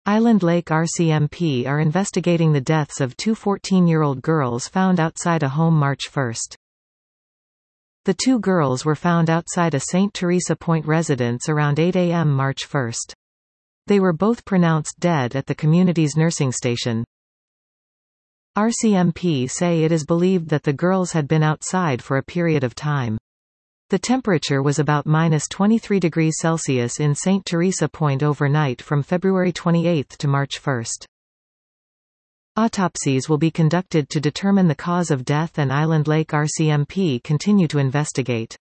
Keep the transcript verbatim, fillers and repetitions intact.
Island Lake R C M P are investigating the deaths of two fourteen-year-old girls found outside a home March first. The two girls were found outside a Saint Teresa Point residence around eight a m March first. They were both pronounced dead at the community's nursing station. R C M P say it is believed that the girls had been outside for a period of time. The temperature was about minus twenty-three degrees Celsius in Saint Teresa Point overnight from February twenty-eighth to March first. Autopsies will be conducted to determine the cause of death, and Island Lake R C M P continue to investigate.